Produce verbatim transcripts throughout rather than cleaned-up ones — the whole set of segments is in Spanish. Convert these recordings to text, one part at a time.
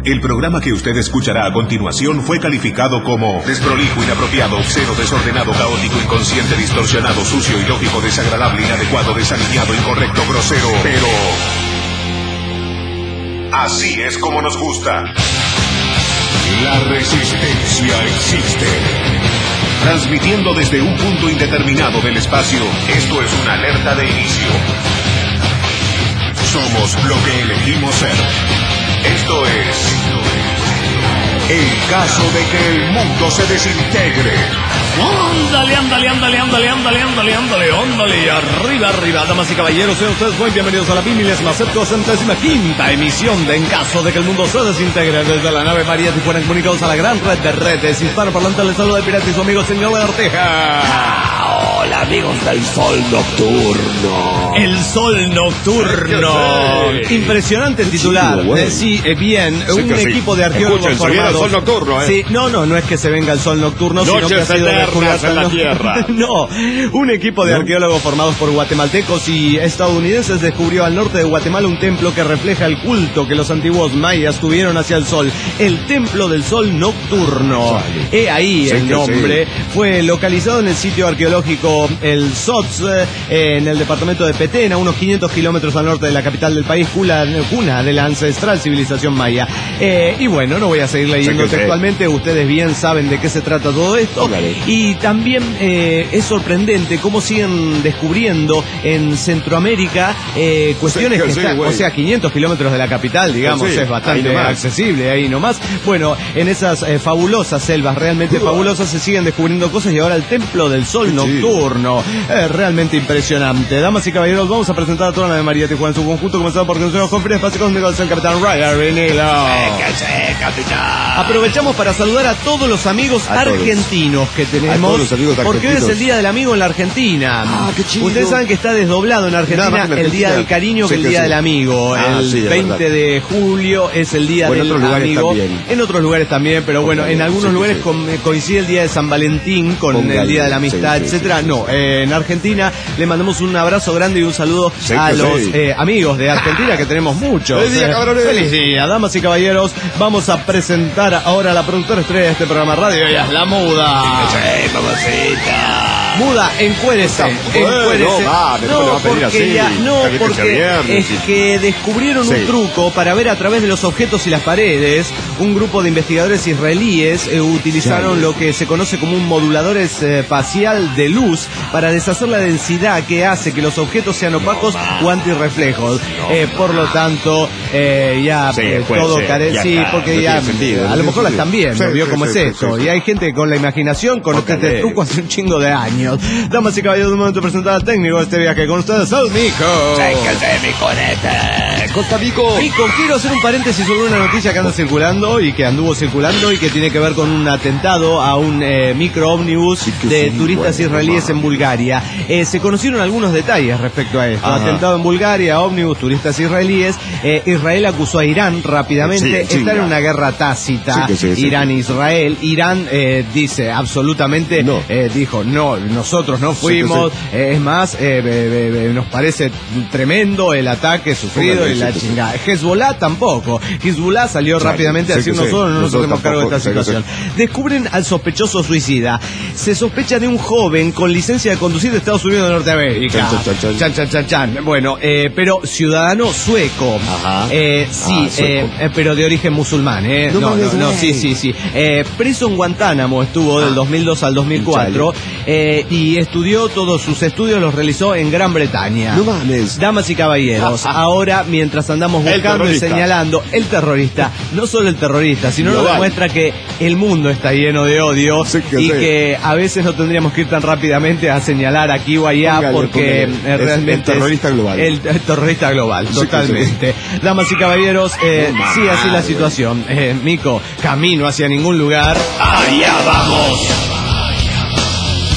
El programa que usted escuchará a continuación fue calificado como desprolijo, inapropiado, obsceno, desordenado, caótico, inconsciente, distorsionado, sucio, ilógico, desagradable, inadecuado, desalineado, incorrecto, grosero. Pero así es como nos gusta. La resistencia existe. Transmitiendo desde un punto indeterminado del espacio, esto es una alerta de inicio. Somos lo que elegimos ser. Esto es el caso de que el mundo se desintegre. Ándale, ándale, ándale, ándale, ándale, ándale, ándale, ándale, arriba, arriba, damas y caballeros, sean ustedes muy bienvenidos a la milésima septuagésima quinta emisión de En Caso de que el Mundo se Desintegre, desde la nave María y fueran comunicados a la gran red de redes hispanoparlantes. Les saluda el pirata y su amigo señor Arteja. Ah, hola amigos del Sol Nocturno. El Sol Nocturno. Impresionante titular. Sí, eh, sí eh, bien, sí, un sí. equipo de arqueólogos Escuchen, formados. el Sol Nocturno, ¿eh? Sí, no, no, no es que se venga el Sol Nocturno, sino que ha sido eternas en la tierra. No, un equipo de ¿No? arqueólogos formados por guatemaltecos y estadounidenses descubrió al norte de Guatemala un templo que refleja el culto que los antiguos mayas tuvieron hacia el sol, el Templo del Sol Nocturno. He ahí Sí, el que nombre. sí. Fue localizado en el sitio arqueológico El Sots, eh, en el departamento de Petén, a unos quinientos kilómetros al norte de la capital del país, cuna, cuna de la ancestral civilización maya. Eh, y bueno, no voy a seguir leyendo Sí, que sí. textualmente, ustedes bien saben de qué se trata todo esto. Óigale. Y también eh, es sorprendente cómo siguen descubriendo en Centroamérica eh, cuestiones Sí, que sí, están, güey. o sea, quinientos kilómetros de la capital, digamos, Sí, es bastante ahí nomás. accesible ahí nomás. Bueno, en esas eh, fabulosas selvas, realmente fabulosas, se siguen descubriendo cosas y ahora el Templo del Sol Sí. Nocturno. Es realmente impresionante. Damas y caballeros, vamos a presentar a toda la de María Tijuana en su conjunto, comenzando por nuestros conferencias espacio cósmico del capitán Ryan Renilo. ¿Qué sé, capitán? Aprovechamos para saludar a todos los amigos A todos. argentinos que tenemos, A todos los amigos porque hoy es argentinos. el Día del Amigo en la Argentina. Ah, qué chido. Ustedes saben que está desdoblado en Nada Argentina más en el Argentina. Día del Cariño que Sí, el que Día sí. del Amigo. Ah, el sí, es veinte verdad. de julio es el Día O en del otros lugares Amigo. también. En otros lugares también, pero bueno, Póngale, en algunos sí, que lugares sí. con- eh, coincide el Día de San Valentín con Póngale, el Día de la Amistad, sí, sí, etcétera. sí, sí. No, eh, en Argentina le mandamos un abrazo grande y un saludo Sí, a que los sí. eh, amigos de Argentina, que tenemos muchos. ¡Feliz día, Eh, cabrones! ¡Feliz día, damas y caballeros! Vamos a presentar ahora a la productora estrella de este programa radio, ella es la Muda. Sí, mamacita. Muda, encuérese, Bueno, encuérese. va, después le va a pedir porque así. ya, no, Está bien que porque sea viernes, es sí. que descubrieron un Sí. truco para ver a través de los objetos y las paredes. Un grupo de investigadores israelíes eh, utilizaron Sí. lo que se conoce como un modulador espacial de luz para deshacer la densidad que hace que los objetos sean opacos o antirreflejos. Eh, por lo tanto, eh, ya Sí, eh, puede todo ser, carece, ya sí, está, porque no ya tiene sentido, a no lo tiene mejor la sentido. están viendo, Sí, vio sí, cómo sí, es sí, esto. sí, sí. Y hay gente con la imaginación conoce Ójale. este truco hace un chingo de años. Damas y caballeros, un momento de presentar al técnico de este viaje con ustedes, al Mico. Sí, que sé, mi conete. Costa Mico. Mico, quiero hacer un paréntesis sobre una noticia que anda circulando y que anduvo circulando y que tiene que ver con un atentado a un eh, micro ómnibus Sí, que de sí, turistas bueno, israelíes mamá. en Bulgaria. Eh, se conocieron algunos detalles respecto a esto. Ajá. Atentado en Bulgaria, ómnibus, turistas israelíes. Eh, Israel acusó a Irán rápidamente. Sí, sí, Está en ya. una guerra tácita. Sí, que sí, sí, Irán sí. e Israel. Irán eh, dice absolutamente, No. eh, dijo, no, nosotros no Sí, que fuimos. Eh, es más, eh, eh, eh, eh, nos parece tremendo el ataque sufrido Póngale, y la sí, que sí. chingada. Hezbollah tampoco. Hezbollah salió Sí, rápidamente a sí, decir que sí. nosotros no nos Nosotros hacemos cargo de esta tampoco, sí, que situación. Descubren al sospechoso suicida. Se sospecha de un joven con licencia de conducir de Estados Unidos de Norteamérica. Chan, chan, chan, chan. Chan, chan, chan, chan. Bueno, eh, pero ciudadano sueco. Ajá. Eh, sí, Ah, sueco. eh, eh, pero de origen musulmán, ¿eh? No No, no, mames, no, güey. sí, sí, sí. Eh, preso en Guantánamo estuvo del Ah. dos mil dos al dos mil cuatro eh, y estudió, todos sus estudios los realizó en Gran Bretaña. No mames. Damas y caballeros, ahora mientras andamos El buscando y terrorista. señalando, el terrorista, no solo el terrorista, sino nos Global. demuestra que el mundo está lleno de odio Sí, que y sí. que a veces no tendríamos que ir tan rápidamente a señalar aquí o allá Póngale, porque póngale. eh, Es realmente el terrorista es global. El, el terrorista global, Sí, que totalmente. Damas y caballeros, eh, No, sí, así la mamá, situación. Eh, Mico, camino hacia ningún lugar. Allá vamos.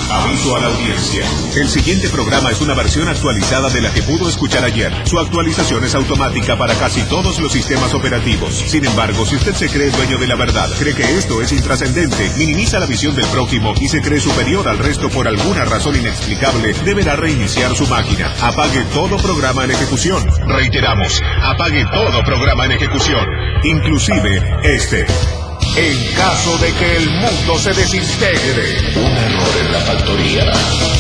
Aviso a la audiencia. El siguiente programa es una versión actualizada de la que pudo escuchar ayer. Su actualización es automática para casi todos los sistemas operativos. Sin embargo, si usted se cree dueño de la verdad, cree que esto es intrascendente, minimiza la visión del prójimo y se cree superior al resto por alguna razón inexplicable, deberá reiniciar su máquina. Apague todo programa en ejecución. Reiteramos, apague todo programa en ejecución, inclusive este. En caso de que el mundo se desintegre. Un error en la factoría.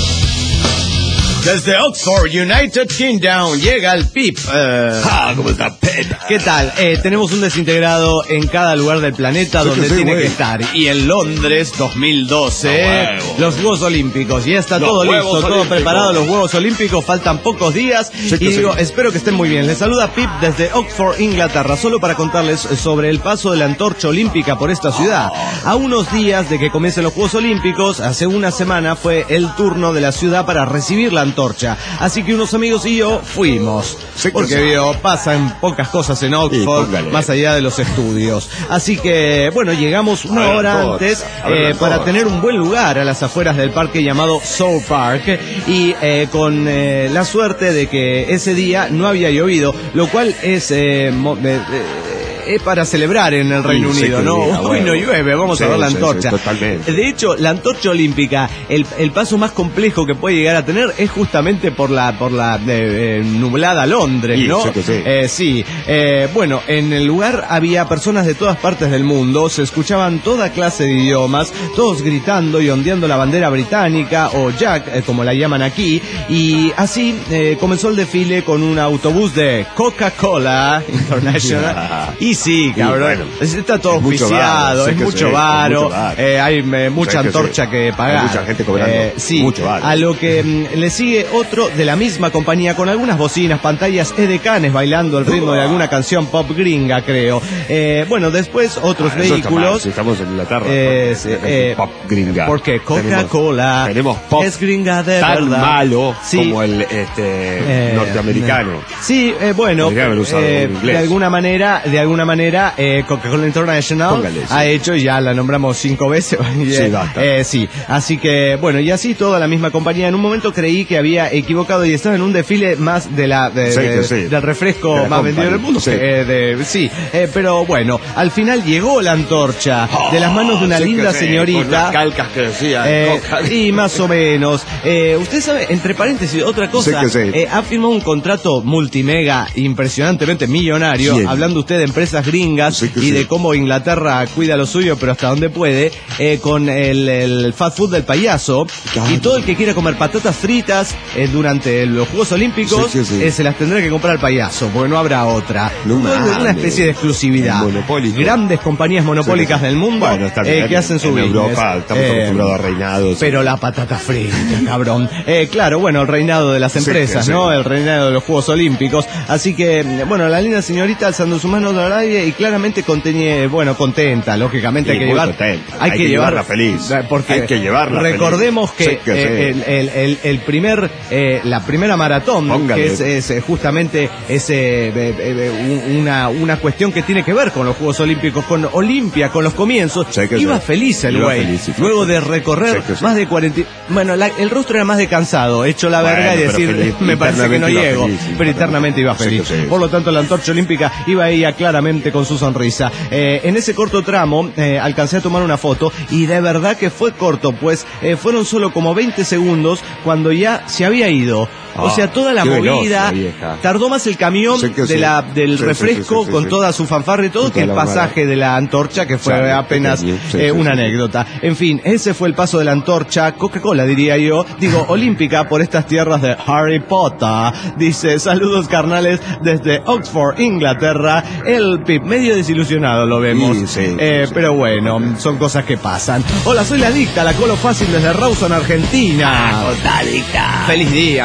Desde Oxford, United Kingdom, llega el Pip. Uh, ¡Ah, cómo está Pep! ¿Qué tal? Eh, tenemos un desintegrado en cada lugar del planeta sí donde que sí, tiene wey. que estar. Y en Londres dos mil doce, no, los Juegos Olímpicos. Ya está los todo listo, Juegos todo Olímpicos. preparado. Los Juegos Olímpicos, faltan pocos días. Sí que y digo, sí. espero que estén muy bien. Les saluda Pip desde Oxford, Inglaterra, solo para contarles sobre el paso de la antorcha olímpica por esta ciudad. A unos días de que comiencen los Juegos Olímpicos, hace una semana fue el turno de la ciudad para recibir la antorcha. Así que unos amigos y yo fuimos. Sí, Porque sí. vio, pasan pocas cosas en Oxford, póngale. más allá de los estudios. Así que, bueno, llegamos una A ver, hora todos, antes a ver, eh, todos. para tener un buen lugar a las afueras del parque llamado Soul Park. Y eh, con eh, la suerte de que ese día no había llovido, lo cual es... Eh, mo- eh, eh, es para celebrar en el Reino Sí, Unido, sí, ¿no? sí, a Hoy no huevo. llueve, vamos Sí, a ver la sí, antorcha. sí, totalmente. De hecho, la antorcha olímpica, el, el paso más complejo que puede llegar a tener es justamente por la por la eh, eh, nublada Londres, Sí, ¿no? sí que sí. Eh, sí. Eh, bueno, en el lugar había personas de todas partes del mundo, se escuchaban toda clase de idiomas, todos gritando y ondeando la bandera británica o Jack, eh, como la llaman aquí, y así eh, comenzó el desfile con un autobús de Coca-Cola International. Y sí, cabrón, bueno, está todo es mucho oficiado, varo, sí es que mucho sí, es varo, mucho varo. eh, hay eh, mucha Sí que antorcha sí. que pagar. Hay mucha gente cobrando Eh, sí, mucho varo. a lo que mm, le sigue otro de la misma compañía con algunas bocinas, pantallas edecanes bailando al ritmo de alguna canción pop gringa, creo. Eh, bueno, después otros Ah, eso está mal, vehículos. si estamos en Inglaterra. Eh, porque sí, es eh, pop gringa. Porque Coca-Cola Tenemos, tenemos pop es gringa de tan verdad. malo Sí. como el este Eh, norteamericano. eh, Sí, eh, bueno, Tendría que haber usado eh, en inglés. de alguna manera, de alguna manera, eh, Coca-Cola International Póngale, sí. ha hecho, ya la nombramos cinco veces. Sí, basta. Eh, sí, así que, bueno, y así toda la misma compañía. En un momento creí que había equivocado y estaba en un desfile más de la de, Sí, de- que sí. del refresco De la más company. vendido del mundo. Sí. Eh, de- sí, eh, pero bueno, al final llegó la antorcha de las manos de una Sí que linda sí, con señorita. unas calcas que decían Eh, Coca. y más o menos. Eh, usted sabe, entre paréntesis, otra cosa. Sí que sí. eh, ha firmado un contrato multimega impresionantemente millonario, ¿Quién? hablando usted de empresas gringas Sí que y sí. de cómo Inglaterra cuida lo suyo, pero hasta donde puede, eh, con el, el fast food del payaso. Claro. Y todo el que quiera comer patatas fritas eh, durante los Juegos Olímpicos Sí que sí. eh, se las tendrá que comprar al payaso, porque no habrá otra. No Todo es una mames. especie de exclusividad. Monopólico. Grandes compañías monopólicas Sí que sí. del mundo Bueno, está eh, bien. que hacen su En business. Europa estamos Eh, acostumbrados a reinados. pero la patata frita, cabrón. Eh, claro, bueno, el reinado de las Sí, empresas, sí, sí. ¿no? El reinado de los Juegos Olímpicos. Así que, bueno, la linda señorita alzando sus manos al aire y claramente contenía, bueno, contenta, lógicamente Sí, hay que muy llevar. contenta. Hay, Hay que, que llevar- llevarla feliz. Porque Hay que llevarla recordemos feliz. que, Sí que sí. eh, el, el- el- el primer, eh, la primera maratón, Póngale. que es, es, eh, justamente ese, eh, eh, eh, un- una, una cuestión que tiene que ver con los Juegos Olímpicos, con Olimpia, con los comienzos. Sí que Iba sí. feliz el Iba güey. feliz, sí, Luego sí. de recorrer Sí que sí. más de cuarenta. Bueno, la- el rostro era más de cansado, hecho la Bueno, verga y pero decir, feliz. me parece que no Internamente iba llego. feliz, sí, pero internamente iba sí, feliz. que sí. Por lo tanto, la antorcha olímpica iba ella claramente con su sonrisa. Eh, en ese corto tramo eh, alcancé a tomar una foto y de verdad que fue corto, pues eh, fueron solo como veinte segundos cuando ya se había ido. O Ah, sea, toda la qué veloz, movida, la vieja. tardó más el camión Sí que de sí. la, del Sí, sí, refresco sí, sí, sí, con sí. toda su fanfarra y todo Con que el toda la pasaje de la antorcha, que fue Claro, apenas pequeño. Sí, eh, sí, una sí. anécdota. En fin, ese fue el paso de la antorcha, Coca-Cola diría yo, digo, olímpica por estas tierras de Harry Potter. Dice, saludos carnales desde Oxford, Inglaterra. El Pip, medio desilusionado lo vemos. Sí, sí, Eh, sí. Pero bueno, son cosas que pasan. Hola, soy la Dicta, la colo fácil desde Rawson, Argentina. Totalita. Feliz día, amiga. Feliz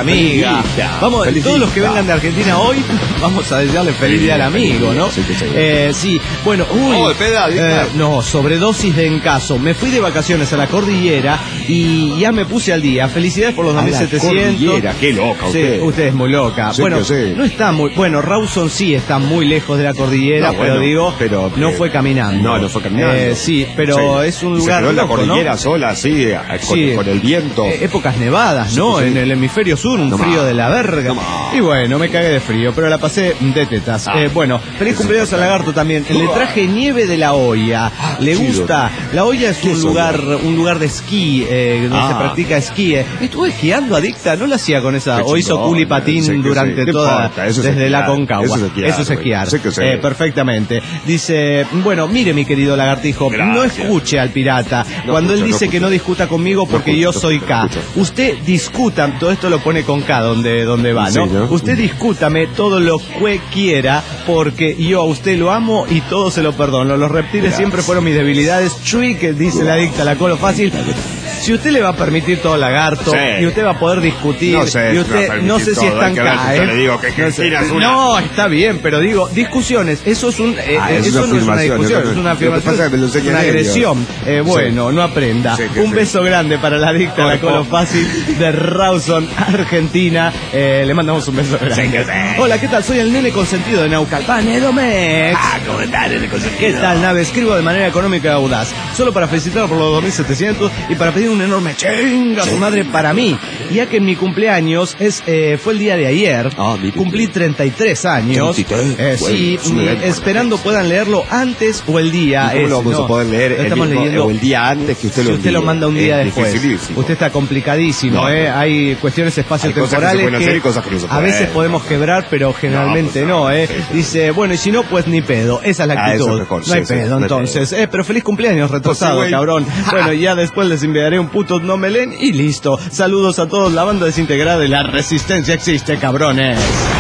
amiga. Vamos, Feliz todos día. los que vengan de Argentina hoy, vamos a desearle feliz día al amigo, ¿no? Sí, sí, sí. Eh, sí, bueno, uy, Oh, espera, eh, no, sobredosis de encaso. Me fui de vacaciones a la cordillera y ya me puse al día. Felicidades por los A dos mil la setecientos. cordillera, qué loca Sí, usted. usted es muy loca. Sí, bueno, que sí. no está muy, bueno, Rawson sí está muy lejos de la cordillera, No, pero bueno, digo, pero, no eh, fue caminando. No, no fue caminando. Eh, sí, pero Sí. es un Y se lugar quedó en la loco, cordillera ¿no? sola, así, con, Sí. con el viento. Eh, épocas nevadas, ¿no? Sí, sí. En el hemisferio sur, un No frío más. de la verga. No más. Y bueno, me cagué de frío, pero la pasé de tetas. Ah. Eh, bueno, feliz Eso cumpleaños está al lagarto también. Le traje nieve de la olla. ¿Le chido. gusta? La olla es ¿Qué un es lugar, un lugar de esquí, eh, donde Ah. se practica esquí. eh. Estuve esquiando, adicta, no la hacía con esa, Qué o hizo chingón, culo y patín sí que durante sí. No toda, importa, eso es desde la esquiar, Concagua. eso es esquiar, Eso es güey. esquiar. Sí que sí. Eh, perfectamente. Dice, bueno, mire mi querido lagartijo, no Gracias. escuche al pirata. No Cuando él escucho, no dice que escucho. no discuta conmigo porque escucho, yo no soy escucho, K. no escucho. Usted discuta, todo esto lo pone con K donde, donde va, ¿no? Sí, ¿no? Usted discútame todo lo que quiera porque yo a usted lo amo y todo se lo perdono. Los reptiles Gracias. siempre fueron mis debilidades. Chui, que dice la adicta, la colo fácil. Si usted le va a permitir todo lagarto Sí. y usted va a poder discutir No sé y si usted va a permitir no sé si todo, está hay en que ver K, si yo ¿eh? le digo que no, sé. Cristina es una- No, está bien, pero digo, discusiones, eso es un eh, Ah, eh, es eso una no es una afirmación, discusión, eso no- es una lo que afirmación, pasa es que me lo es enseñan una ellos. agresión. Eh, bueno, no aprenda. Sí, que Un sí. beso grande para la adicta, la colo fácil de Rawson, Argentina. Eh, le mandamos un beso grande. Sí, que sí. Hola, ¿qué tal? Soy el nene consentido de Naucalpan, Edomex. Ah, ¿cómo está, nene consentido? ¿Qué tal, nave? Escribo de manera económica y audaz. Solo para felicitarlo por los dos mil setecientos y para pedir un enorme chinga a su madre para mí. Ya que en mi cumpleaños es eh, fue el día de ayer. Ah, mire Cumplí usted. treinta y tres años. treinta y tres, Eh, sí, bueno, mm, es un esperando puedan leerlo antes o el día. ¿Y cómo ese, lo vamos ¿no? a poder leer Lo el estamos mismo- leyendo o el día antes que usted si lo usted lo envíe? manda un día Es después. dificilísimo. Usted está complicadísimo, No, ¿eh? no. Hay cuestiones Hay cosas que se espacio-temporales pueden hacer y cosas que no se a veces pueden. podemos quebrar, pero generalmente pues, no, no, ¿eh? sí, sí. Dice, bueno, y si no, pues ni pedo. Esa es la Ah, eso actitud. es mejor, no hay sí, sí, pedo, no hay entonces. Eh, pero feliz cumpleaños retrasado, Pues sí, güey. cabrón. Bueno, ya después les enviaré un puto no me leen y listo. Saludos a todos, la banda desintegrada de la resistencia existe, cabrones.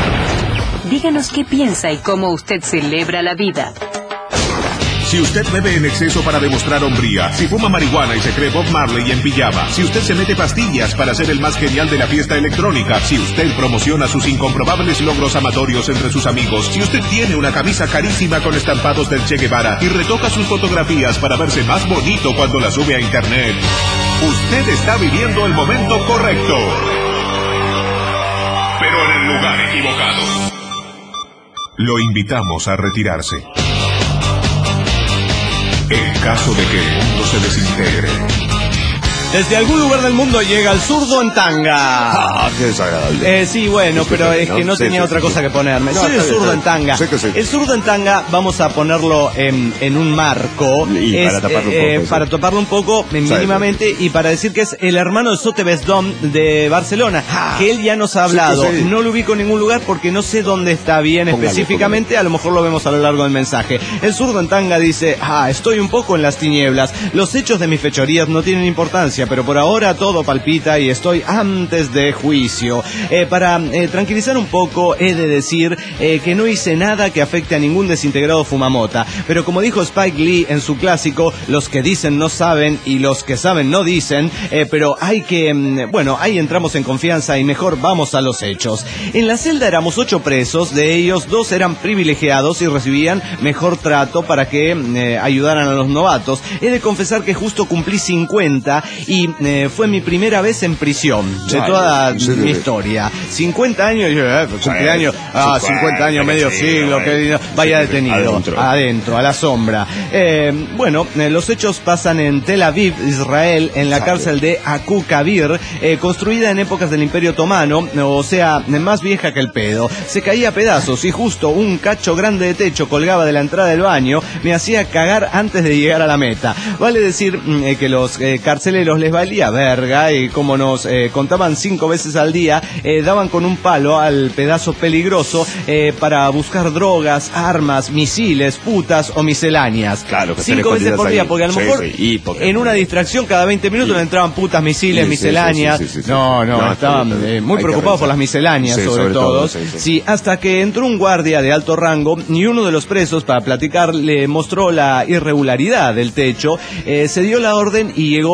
Díganos qué piensa y cómo usted celebra la vida. Si usted bebe en exceso para demostrar hombría, si fuma marihuana y se cree Bob Marley en pijama, si usted se mete pastillas para ser el más genial de la fiesta electrónica, si usted promociona sus incomprobables logros amatorios entre sus amigos, si usted tiene una camisa carísima con estampados del Che Guevara y retoca sus fotografías para verse más bonito cuando la sube a internet, usted está viviendo el momento correcto, pero en el lugar equivocado. Lo invitamos a retirarse. En caso de que el mundo se desintegre. Desde algún lugar del mundo llega el zurdo en tanga. Ah, qué desagradable. Eh, sí, bueno, Sí, pero sí, es que ¿no? no Sí, tenía sí, otra sí, cosa sí. que ponerme. No, Soy el está bien, zurdo está en bien. tanga. Sí que sí. El zurdo en tanga vamos a ponerlo en, en un marco. Y para taparlo un eh, poco, sí. para taparlo un poco, eh, mínimamente, y para decir que es el hermano de Sote Besdom de Barcelona, que él ya nos ha hablado. Sí que sí. No lo ubico en ningún lugar porque no sé dónde está bien Póngalo, específicamente. A lo mejor lo vemos a lo largo del mensaje. El zurdo en tanga dice, ah, estoy un poco en las tinieblas. Los hechos de mis fechorías no tienen importancia, pero por ahora todo palpita y estoy antes de juicio. Eh, para eh, tranquilizar un poco, he de decir eh, que no hice nada que afecte a ningún desintegrado fumamota. Pero como dijo Spike Lee en su clásico, los que dicen no saben y los que saben no dicen, eh, pero hay que, mm, bueno, ahí entramos en confianza y mejor vamos a los hechos. En la celda éramos ocho presos, de ellos dos eran privilegiados y recibían mejor trato para que eh, ayudaran a los novatos. He de confesar que justo cumplí cincuenta y eh, fue mi primera vez en prisión de Ay, toda ¿en serio? mi historia. cincuenta años, yo, eh, cumpleaños, ah, cincuenta años, medio sí, siglo, bueno. que vaya Sí, detenido, adentro. adentro, a la sombra. Eh, bueno, eh, los hechos pasan en Tel Aviv, Israel, en la Sabe. cárcel de Abu Kabir, eh, construida en épocas del Imperio Otomano, o sea, más vieja que el pedo. Se caía a pedazos y justo un cacho grande de techo colgaba de la entrada del baño, me hacía cagar antes de llegar a la meta. Vale decir mm, eh, que los eh, carceleros les valía verga y como nos eh, contaban cinco veces al día, eh, daban con un palo al pedazo peligroso eh, para buscar drogas, armas, misiles, putas o misceláneas. Claro, que estén cinco veces escondidas por día, ahí. porque a lo Sí, mejor sí, y porque- en una distracción cada veinte minutos Sí. le entraban putas, misiles, Sí, sí, misceláneas. sí, sí, sí, sí. No, no, No, estaban está bien. eh, muy Hay que preocupados por revisar. las misceláneas, Sí, sobre, sobre todo. todo, sí, sí. Sí, hasta que entró un guardia de alto rango y uno de los presos, para platicar, le mostró la irregularidad del techo. Eh, se dio la orden y llegó el pelo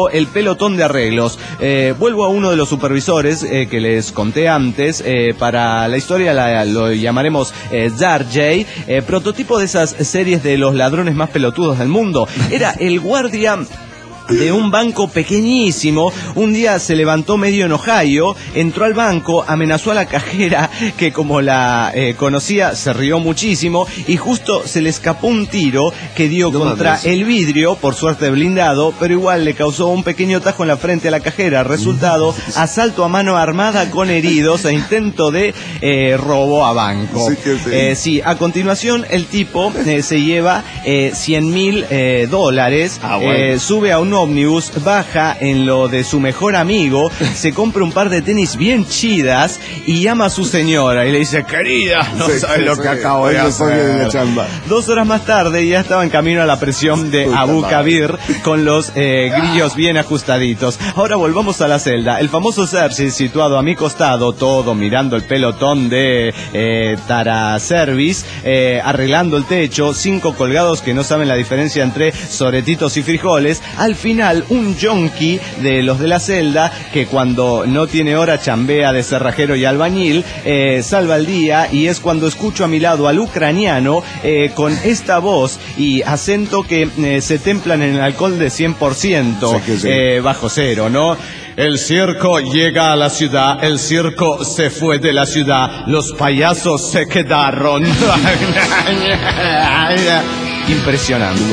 pelotón de arreglos. Eh, vuelvo a uno de los supervisores eh, que les conté antes. Eh, para la historia la, lo llamaremos eh, Darjay, eh, prototipo de esas series de los ladrones más pelotudos del mundo. Era el guardia de un banco pequeñísimo. Un día se levantó medio en Ohio, entró al banco, amenazó a la cajera, que como la eh, conocía, se rió muchísimo, y justo se le escapó un tiro que dio no contra madres. el vidrio, por suerte blindado, pero igual le causó un pequeño tajo en la frente a la cajera. Resultado, asalto a mano armada con heridos e intento de eh, robo a banco. Sí, que sí. Eh, sí, a continuación el tipo eh, se lleva eh, cien mil eh, dólares, ah, bueno. eh, sube a un ómnibus, baja en lo de su mejor amigo, se compra un par de tenis bien chidas y llama a su señora y le dice: querida, no sí, sabes sí, lo sí, que acabo de hacer. Dos horas más tarde ya estaba en camino a la prisión de Puta Abu Kabir con los eh, grillos bien ajustaditos. Ahora volvamos a la celda. El famoso Cersei, situado a mi costado, todo mirando el pelotón de eh, Tara Service, eh, arreglando el techo, cinco colgados que no saben la diferencia entre soretitos y frijoles. Al final, un yonki de los de la celda, que cuando no tiene hora chambea de cerrajero y albañil, eh, salva el día, y es cuando escucho a mi lado al ucraniano eh, con esta voz y acento que eh, se templan en el alcohol de cien por ciento, sí sí. eh, bajo cero, ¿no? El circo llega a la ciudad, el circo se fue de la ciudad, los payasos se quedaron. Impresionante.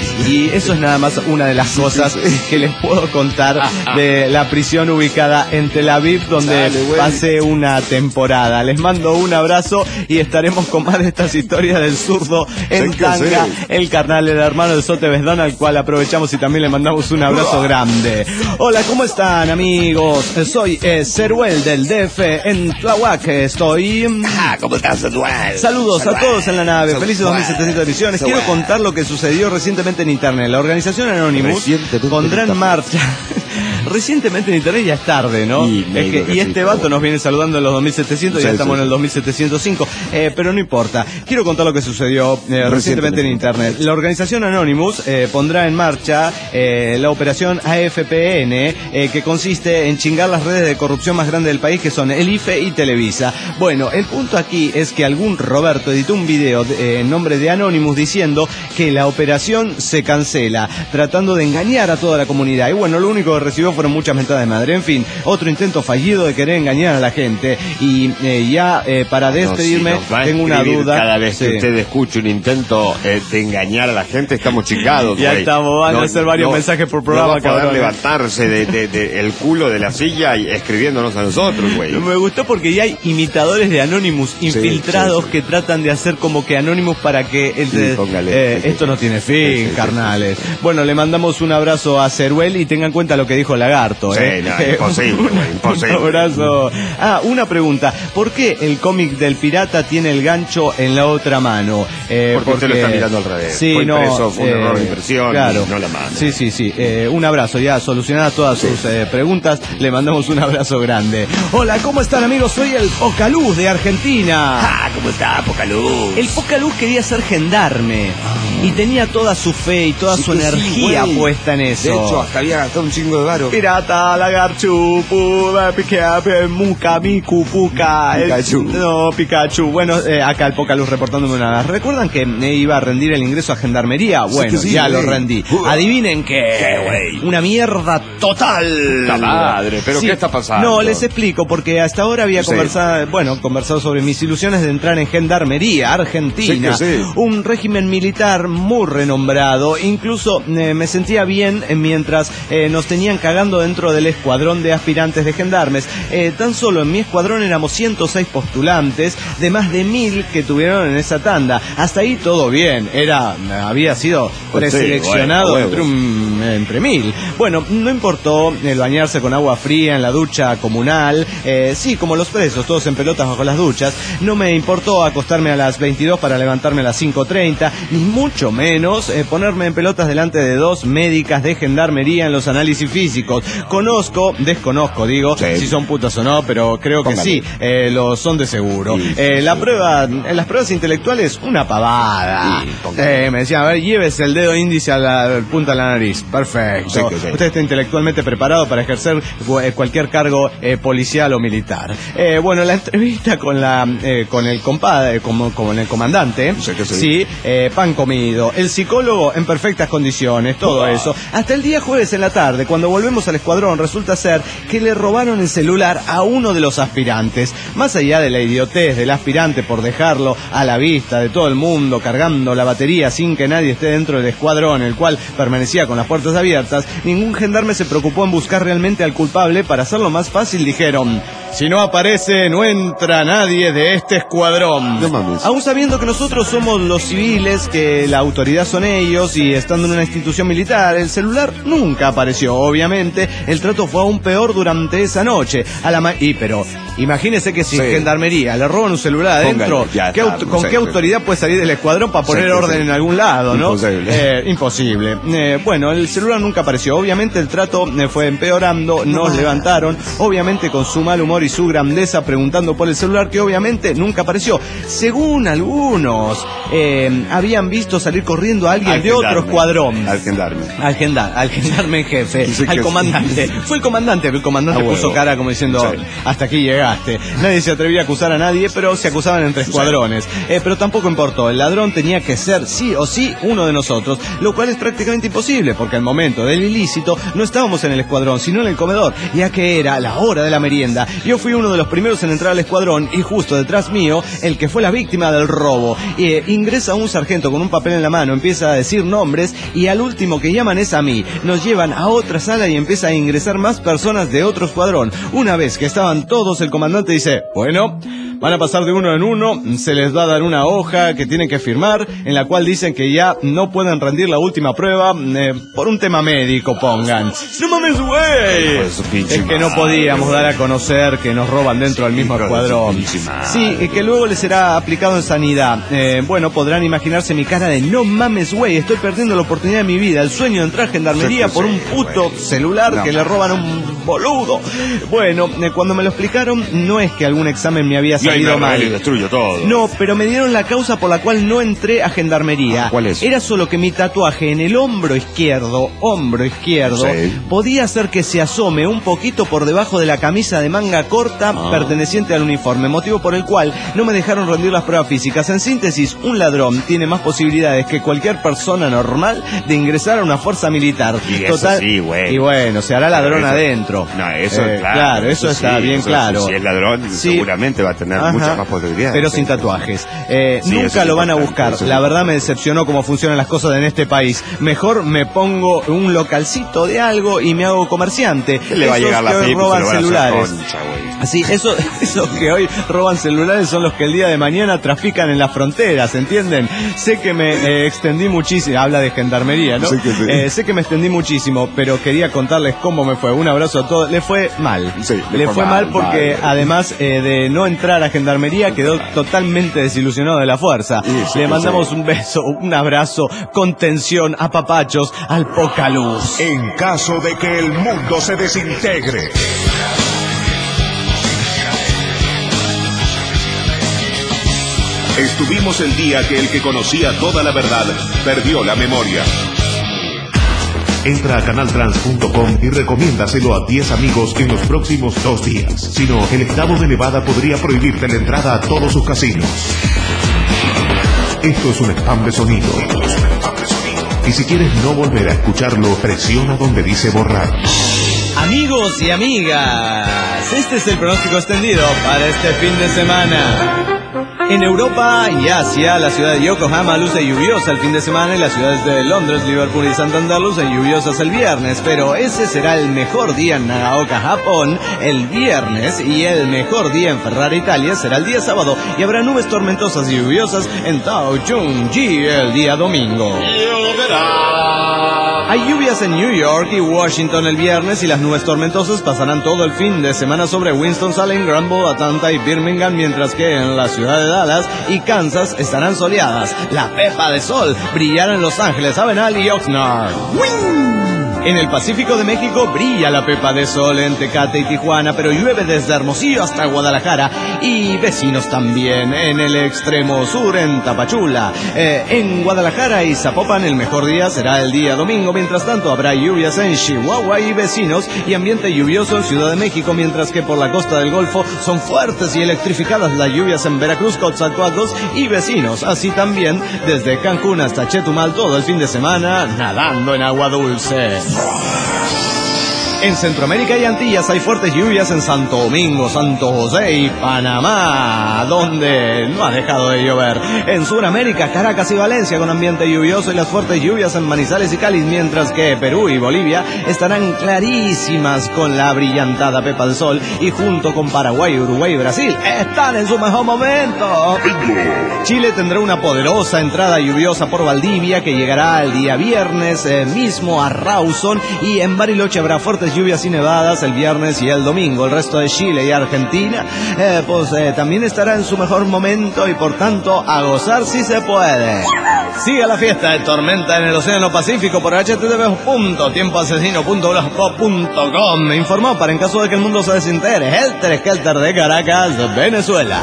Y eso es nada más una de las cosas que les puedo contar de la prisión ubicada en Tel Aviv, donde Dale, pasé una temporada. Les mando un abrazo y estaremos con más de estas historias del zurdo en tanga, el carnal, el hermano de Sote Besdón, al cual aprovechamos y también le mandamos un abrazo grande. Hola, ¿cómo están, amigos? Soy eh, Ceruel del D F en Tláhuac. Estoy... Ah, ¿cómo estás, Ceruel? Saludos Ceruel. a todos en la nave. Ceruel. Felices dos mil setecientas ediciones. Quiero contar lo que sucedió recientemente en Internet. La organización Anonymous pondrá en marcha... Recientemente en Internet ya es tarde, ¿no? Y, es que, y este vato nos viene saludando en los dos mil setecientos, sí, ya estamos sí. en el dos mil setecientos cinco, eh, pero no importa. Quiero contar lo que sucedió eh, recientemente en Internet. La organización Anonymous eh, pondrá en marcha eh, la operación A F P N, eh, que consiste en chingar las redes de corrupción más grandes del país, que son el I F E y Televisa. Bueno, el punto aquí es que algún Roberto editó un video de, eh, en nombre de Anonymous diciendo que la operación se cancela, tratando de engañar a toda la comunidad. Y bueno, lo único que recibió fueron muchas mentadas de madre. En fin, otro intento fallido de querer engañar a la gente. Y eh, ya eh, para despedirme, no, si tengo una duda. Cada vez que sí. usted escuche un intento eh, de engañar a la gente, estamos chingados. Ya wey. estamos, van no, a hacer varios no, mensajes por programa. No va a poder levantarse de, de, de el culo de la silla y escribiéndonos a nosotros, güey. Me gustó porque ya hay imitadores de Anonymous infiltrados sí, sí, sí. que tratan de hacer como que Anonymous para que el, sí, eh, póngale, eh, sí, esto sí. no tiene fin, sí, sí, carnales. Sí, sí. Bueno, le mandamos un abrazo a Ceruel y tengan en cuenta lo que dijo Lagarto. Sí, ¿eh? no, imposible, güey, imposible. Un abrazo. Ah, una pregunta. ¿Por qué el cómic del pirata tiene el gancho en la otra mano? Eh, porque, porque usted lo está mirando al revés. Sí, fue no, impreso, fue un eh, error de impresión, claro. y no la mano. Sí, sí, sí. Eh, un abrazo. Ya solucionadas todas sí. sus eh, preguntas, le mandamos un abrazo grande. Hola, ¿cómo están, amigos? Soy el Pocaluz de Argentina. Ah, ¿cómo está, Pocaluz? El Pocaluz quería ser gendarme ah. y tenía toda su fe y toda sí su energía sí, puesta en eso. De hecho, hasta había gastado un chingo de varo. Pirata, lagarchu, puda, piquea, muca, micu, puca. Pikachu. El, no, Pikachu. Bueno, eh, acá el Pocaluz reportándome una vez. ¿Recuerdan que me iba a rendir el ingreso a gendarmería? Bueno, sí, sí, ya wey. lo rendí. Uh, Adivinen qué. ¿Qué, güey? Una mierda total. ¡La madre! ¿Pero sí. qué está pasando? No, les explico, porque hasta ahora había sí. conversado, bueno, conversado sobre mis ilusiones de entrar en gendarmería argentina. Sí, sí. Un régimen militar muy renombrado. Incluso eh, me sentía bien mientras eh, nos tenían cagando dentro del escuadrón de aspirantes de gendarmes. Eh, tan solo en mi escuadrón éramos ciento seis postulantes de más de mil que tuvieron en esa tanda. Hasta ahí todo bien. Era, había sido preseleccionado sí, bueno, entre, un, entre mil. Bueno, no importó el bañarse con agua fría en la ducha comunal. Eh, sí, como los presos, todos en pelotas bajo las duchas. No me importó acostarme a las veintidós para levantarme a las cinco treinta, ni mucho mucho menos eh, ponerme en pelotas delante de dos médicas de gendarmería en los análisis físicos. Conozco, desconozco, digo, sí. si son putas o no, pero creo que Póngale. sí, eh, lo son de seguro. Sí, eh, sí, la sí. prueba, en las pruebas intelectuales, una pavada. Sí, eh, me decían, a ver, llévese el dedo índice a la punta de la nariz. Perfecto. Sí, sí. Usted está intelectualmente preparado para ejercer eh, cualquier cargo eh, policial o militar. Eh, bueno, la entrevista con la eh, con el compadre, con, con el comandante, sí, sí. sí eh, pan comido. El psicólogo en perfectas condiciones, todo wow. eso. Hasta el día jueves en la tarde, cuando volvemos al escuadrón, resulta ser que le robaron el celular a uno de los aspirantes. Más allá de la idiotez del aspirante por dejarlo a la vista de todo el mundo, cargando la batería sin que nadie esté dentro del escuadrón, el cual permanecía con las puertas abiertas, ningún gendarme se preocupó en buscar realmente al culpable. Para hacerlo más fácil, dijeron: si no aparece, no entra nadie de este escuadrón. No mames. Aún sabiendo que nosotros somos los civiles, que la autoridad son ellos, y estando en una institución militar, el celular nunca apareció. Obviamente, el trato fue aún peor durante esa noche. A la ma y pero, imagínese que si sí. gendarmería le roban un celular adentro, Póngale, ¿qué está, ¿con sí, qué sí. autoridad puede salir del escuadrón para poner sí, orden sí. en algún lado, no? Imposible. Eh, imposible. Eh, bueno, el celular nunca apareció. Obviamente el trato eh, fue empeorando, nos no. levantaron, obviamente con su mal humor y su grandeza, preguntando por el celular, que obviamente nunca apareció. Según algunos, eh, habían visto salir corriendo a alguien al de gendarme, otro escuadrón. Al gendarme. Al gendarme, al gendarme en jefe, sí, al comandante. Sí. Fue el comandante, el comandante ah, puso cara como diciendo, sí. hasta aquí llegaste. Nadie se atrevía a acusar a nadie, pero se acusaban entre escuadrones. Eh, pero tampoco importó, el ladrón tenía que ser sí o sí uno de nosotros, lo cual es prácticamente imposible, porque al momento del ilícito no estábamos en el escuadrón, sino en el comedor, ya que era la hora de la merienda. Yo fui uno de los primeros en entrar al escuadrón, y justo detrás mío, el que fue la víctima del robo. Eh, ingresa un sargento con un papel en la mano, empieza a decir nombres, y al último que llaman es a mí. Nos llevan a otra sala y empieza a ingresar más personas de otro escuadrón. Una vez que estaban todos, el comandante dice: bueno, van a pasar de uno en uno, se les va a dar una hoja que tienen que firmar, en la cual dicen que ya no pueden rendir la última prueba eh, por un tema médico, pongan. ¡No mames, güey! Es que no podíamos dar a conocer que nos roban dentro del mismo escuadrón. Sí, y que luego les será aplicado en sanidad. Eh, bueno, podrán imaginarse mi cara de no mames, güey, estoy perdiendo la oportunidad de mi vida, el sueño de entrar a gendarmería por un puto celular que le roban a un boludo. Bueno, eh, cuando me lo explicaron, no es que algún examen me había salido mal. Y destruyo todo. No, pero me dieron la causa por la cual no entré a gendarmería. ¿Cuál es? Era solo que mi tatuaje en el hombro izquierdo, hombro izquierdo, sí. podía hacer que se asome un poquito por debajo de la camisa de manga corta ah. perteneciente al uniforme, motivo por el cual no me dejaron rendir las pruebas físicas. En síntesis, un ladrón tiene más posibilidades que cualquier persona normal de ingresar a una fuerza militar. Y Total, eso sí, güey. Y bueno, se hará ladrón eso, adentro. No, eso eh, claro. Claro, eso, eso está sí, bien eso claro. Sí, si es ladrón, sí. seguramente va a tener Ajá. muchas más posibilidades. Pero sin tatuajes. Eh, sí, nunca lo van a buscar. La verdad sí. me decepcionó cómo funcionan las cosas en este país. Mejor me pongo un localcito de algo y me hago comerciante. ¿Qué le va Esos a llegar la que hoy roban celulares. Concha, sí, eso, esos que hoy roban celulares son los que el día de mañana trafican en las fronteras, ¿entienden? Sé que me eh, extendí muchísimo. Habla de gendarmería, ¿no? Sí que sí. eh, sé que me extendí muchísimo, pero quería contarles cómo me fue. Un abrazo a todos. Le fue mal. Sí, le, le fue, fue mal, mal porque mal. además eh, de no entrar a gendarmería quedó totalmente desilusionado de la fuerza. Sí, sí, le mandamos sí. un beso, un abrazo, contención, apapachos, al poca luz. En caso de que el mundo se desintegre. Estuvimos el día que el que conocía toda la verdad perdió la memoria. Entra a canal trans punto com y recomiéndaselo a diez amigos en los próximos dos días. Si no, el estado de Nevada podría prohibirte la entrada a todos sus casinos. Esto es un spam de sonido. Esto es un spam de sonido. Y si quieres no volver a escucharlo, presiona donde dice borrar. Amigos y amigas, este es el pronóstico extendido para este fin de semana. En Europa y Asia, la ciudad de Yokohama luce lluviosa el fin de semana y las ciudades de Londres, Liverpool y Santander lucen lluviosas el viernes, pero ese será el mejor día en Nagaoka, Japón, el viernes, y el mejor día en Ferrara, Italia, será el día sábado y habrá nubes tormentosas y lluviosas en Taochung-ji el día domingo. Lloverá. Hay lluvias en New York y Washington el viernes y las nubes tormentosas pasarán todo el fin de semana sobre Winston-Salem, Granville, Atlanta y Birmingham, mientras que en la ciudad de Dallas y Kansas estarán soleadas. La pepa de sol brillará en Los Ángeles, Avenal y Oxnard. ¡Wing! En el Pacífico de México brilla la pepa de sol en Tecate y Tijuana, pero llueve desde Hermosillo hasta Guadalajara y vecinos también en el extremo sur en Tapachula. Eh, en Guadalajara y Zapopan el mejor día será el día domingo, mientras tanto habrá lluvias en Chihuahua y vecinos y ambiente lluvioso en Ciudad de México, mientras que por la costa del Golfo son fuertes y electrificadas las lluvias en Veracruz, Coatzacoalcos y vecinos. Así también desde Cancún hasta Chetumal todo el fin de semana nadando en agua dulce. En Centroamérica y Antillas hay fuertes lluvias en Santo Domingo, Santo José y Panamá, donde no ha dejado de llover. En Sudamérica, Caracas y Valencia con ambiente lluvioso y las fuertes lluvias en Manizales y Cali, mientras que Perú y Bolivia estarán clarísimas con la brillantada pepa de sol y junto con Paraguay, Uruguay y Brasil están en su mejor momento. Chile tendrá una poderosa entrada lluviosa por Valdivia que llegará el día viernes eh, mismo a Rawson, y en Bariloche habrá fuertes lluvias y nevadas el viernes y el domingo. El resto de Chile y Argentina eh, pues eh, también estará en su mejor momento y por tanto a gozar si se puede. Sigue la fiesta de tormenta en el Océano Pacífico por h t t p punto tiempo asesino punto blogspot punto com. Me informó para en caso de que el mundo se desintegre Helter Skelter de Caracas, Venezuela.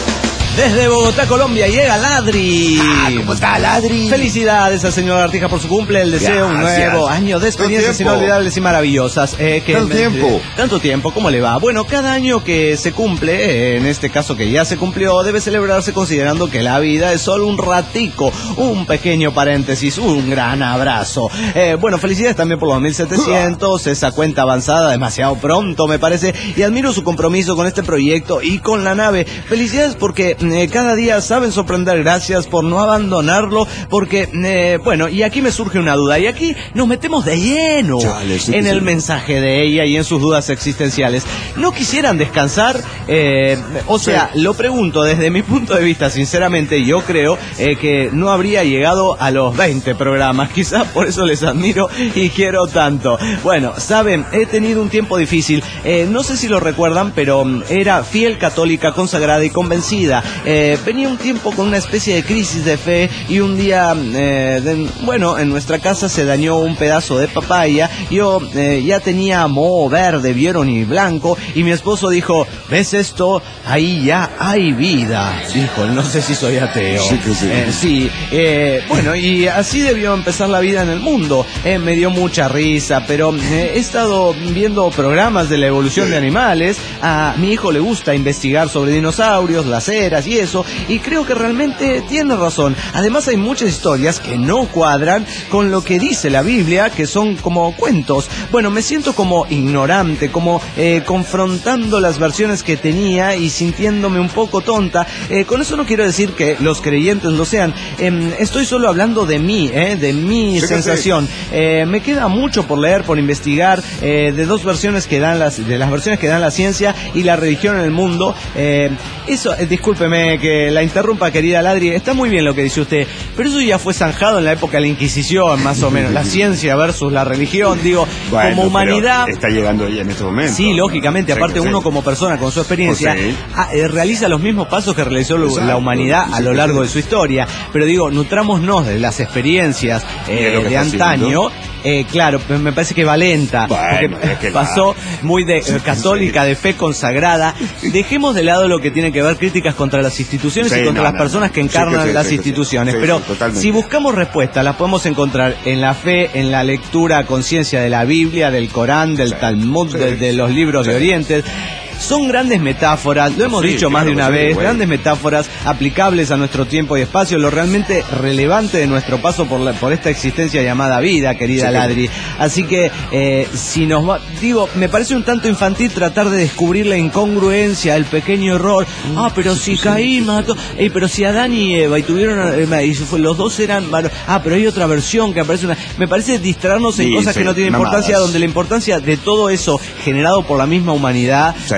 Desde Bogotá, Colombia, llega Ladri. Ah, ¿cómo está, Ladri? Felicidades al señor Artija por su cumple. El deseo un nuevo año de experiencias inolvidables y maravillosas. Eh, que ¿Tanto tiempo? Eh, tanto tiempo, ¿cómo le va? Bueno, cada año que se cumple, eh, en este caso que ya se cumplió, debe celebrarse considerando que la vida es solo un ratico, un pequeño paréntesis, un gran abrazo. Eh, bueno, felicidades también por los mil setecientos, esa cuenta avanzada demasiado pronto, me parece, y admiro su compromiso con este proyecto y con la nave. Felicidades porque Eh, cada día saben sorprender, gracias por no abandonarlo, porque, eh, bueno, y aquí me surge una duda, y aquí nos metemos de lleno Chale, sí en que el sí. mensaje de ella y en sus dudas existenciales. ¿No quisieran descansar? Eh, o sea, Sí. lo pregunto desde mi punto de vista, sinceramente, yo creo eh, que no habría llegado a los veinte programas, quizás por eso les admiro y quiero tanto. Bueno, saben, he tenido un tiempo difícil, eh, no sé si lo recuerdan, pero mm, era fiel católica, consagrada y convencida. Eh, venía un tiempo con una especie de crisis de fe y un día, eh, de, bueno, en nuestra casa se dañó un pedazo de papaya. Yo eh, ya tenía moho verde, vieron, y blanco, y mi esposo dijo, ¿ves esto? Ahí ya hay vida. Dijo, no sé si soy ateo. Sí que sí. Eh, sí, eh, bueno, y así debió empezar la vida en el mundo. Eh, me dio mucha risa, pero eh, he estado viendo programas de la evolución de animales. A mi hijo le gusta investigar sobre dinosaurios, las eras y eso, y creo que realmente tiene razón. Además hay muchas historias que no cuadran con lo que dice la Biblia, que son como cuentos. Bueno, me siento como ignorante, como eh, confrontando las versiones que tenía y sintiéndome un poco tonta. Eh, con eso no quiero decir que los creyentes lo sean. Eh, estoy solo hablando de mí, eh, de mi Sí, sensación. Eh, me queda mucho por leer, por investigar, eh, de dos versiones que dan las, de las versiones que dan la ciencia y la religión en el mundo. Eh, eso, eh, discúlpeme que la interrumpa, querida Ladri, está muy bien lo que dice usted, pero eso ya fue zanjado en la época de la Inquisición, más o menos, la ciencia versus la religión, digo, Bueno, como humanidad. pero está llegando ya en este momento. Sí, lógicamente, Sí, aparte sí. uno como persona con su experiencia Pues sí. ah, eh, realiza los mismos pasos que realizó lo- Exacto. la humanidad a lo largo de su historia, pero digo, nutrámonos de las experiencias eh, De lo que de está antaño. haciendo. Eh, claro, me me parece que va lenta, Bueno, porque es que pasó la- muy de eh, católica, de fe consagrada. Dejemos de lado lo que tiene que ver críticas contra las instituciones Sí, y contra no, las no, personas no. que Sí, encarnan que sí, las sí, que sí. instituciones, Sí, pero sí, totalmente. si buscamos respuestas, las podemos encontrar en la fe, en la lectura a conciencia de la Biblia, del Corán, del Sí, Talmud, sí, de, de los libros sí. de Oriente. Son grandes metáforas, lo hemos Sí, dicho más de claro una que sí, vez, güey. grandes metáforas aplicables a nuestro tiempo y espacio, lo realmente relevante de nuestro paso por, la, por esta existencia llamada vida, querida Sí, Ladri. Así que, eh, si nos va, digo, me parece un tanto infantil tratar de descubrir la incongruencia, el pequeño error. Ah, pero si Caín mató, eh, pero si Adán y Eva y tuvieron, eh, y fue- los dos eran, varones. Ah, pero hay otra versión que aparece una, me parece distraernos en Sí, cosas sí, que no tienen mamadas. importancia, donde la importancia de todo eso generado por la misma humanidad, Sí.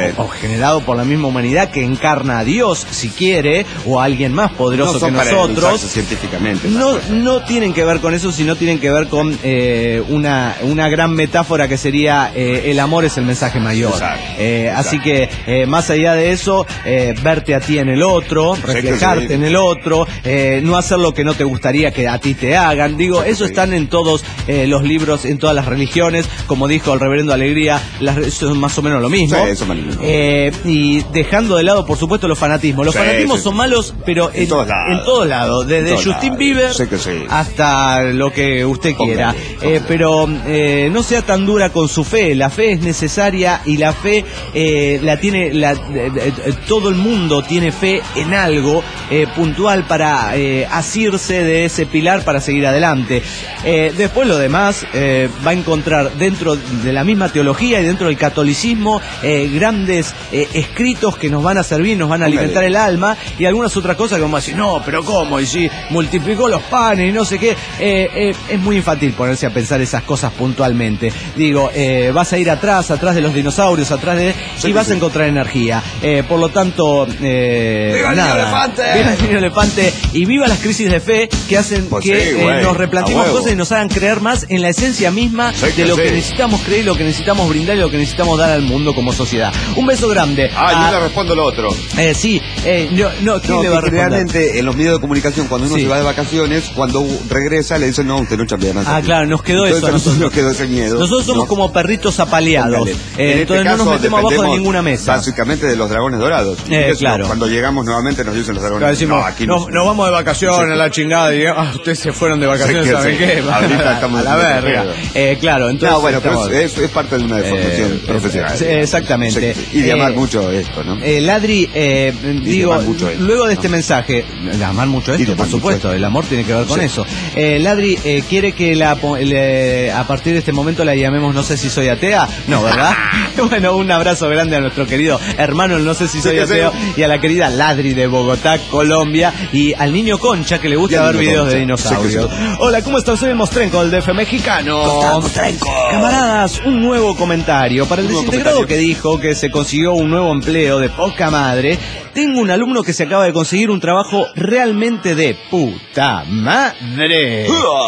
Bueno. o generado por la misma humanidad que encarna a Dios, si quiere, o a alguien más poderoso no son que para nosotros. Científicamente. No, no tienen que ver con eso, sino tienen que ver con eh, una, una gran metáfora que sería eh, el amor es el mensaje mayor. Exacto, Eh, exacto. Así que, eh, más allá de eso, eh, verte a ti en el otro, reflejarte sí. en el otro, eh, no hacer lo que no te gustaría que a ti te hagan. Digo, eso sí. están en todos eh, los libros, en todas las religiones. Como dijo el reverendo Alegría, las, eso es más o menos lo mismo. Sí, eso es lo mismo. Eh, y dejando de lado, por supuesto, los fanatismos. Los Sí, fanatismos sí, son sí. malos, pero en, En todos lados. en todos lados. Desde En todos Justin lados. Bieber Sí que sí. hasta lo que usted quiera. Póngale, Eh, póngale. pero eh, no sea tan dura con su fe. La fe es necesaria y la fe eh, la tiene la, eh, eh, todo el mundo tiene fe en algo eh, puntual para eh, asirse de ese pilar para seguir adelante. Eh, después lo demás eh, va a encontrar dentro de la misma teología y dentro del catolicismo eh, grandes eh, escritos que nos van a servir, nos van a Póngale. alimentar el alma, y algunas otras cosas que vamos a decir, no, pero ¿cómo? Y si multiplicó los panes y no sé qué. Eh, eh, es muy infantil ponerse a pensar esas cosas puntualmente. Digo, eh, vas a ir atrás, atrás de los dinosaurios, atrás de... Sí, y vas sí. a encontrar energía. Eh, por lo tanto, eh, ¡Viva el nada. niño elefante! ¡Viva el niño elefante! Y viva las crisis de fe que hacen Pues que sí, eh, güey, nos a replanteemos huevo. cosas y nos hagan creer más en la esencia misma Sí de que lo que sí. necesitamos creer, lo que necesitamos brindar y lo que necesitamos dar al mundo como sociedad. Un beso grande. Ah, a- yo le respondo lo otro. eh, sí, eh, no, no, ¿quién No, le va a que responder? realmente en los medios de comunicación, cuando uno Sí. se va de vacaciones, cuando regresa le dicen, no, usted no chambea nada. Ah, claro, nos quedó Entonces, eso a a nosotros nosotros. nos quedó ese miedo. Nosotros somos ¿no? como perritos apaleados. Póngale. Eh, En este entonces no nos caso, metemos abajo de dependemos ninguna mesa. Básicamente de los dragones dorados. Eh, Y eso, claro. Cuando llegamos nuevamente nos dicen los dragones. Claro, decimos, no, aquí nos, no. nos vamos de vacaciones a la chingada y ah, ustedes se fueron de vacaciones, Sí que ¿saben sí. qué? Ahorita estamos a la haciendo verga. pedo. Eh, claro, entonces No, bueno, pero estamos- es, es parte de una deformación Eh, profesional. sí, exactamente. Sí, sí. Y de amar Eh, mucho esto, ¿no? Eh, Ladri, eh, digo, amar mucho esto, luego de ¿no? este mensaje, de amar mucho Y de esto, por amar mucho supuesto, esto. el amor tiene que ver con Sí. eso. Eh, Ladri, eh, ¿quiere que la, po- le- a partir de este momento la llamemos No sé si soy atea? No, ¿verdad? Bueno, un abrazo grande a nuestro querido hermano el No sé si soy que sí. ateo, y a la querida Ladri de Bogotá, Colombia, y al niño Concha que le Y gusta al ver niño videos de Concha. dinosaurios. Sí que sí. Hola, ¿cómo estás? Soy el Mostrenco, del D F mexicano. Camaradas, un nuevo comentario. Para el Un nuevo desintegrado comentario. que dijo que se consiguió un nuevo empleo de poca madre, tengo un alumno que se acaba de conseguir un trabajo realmente de puta madre.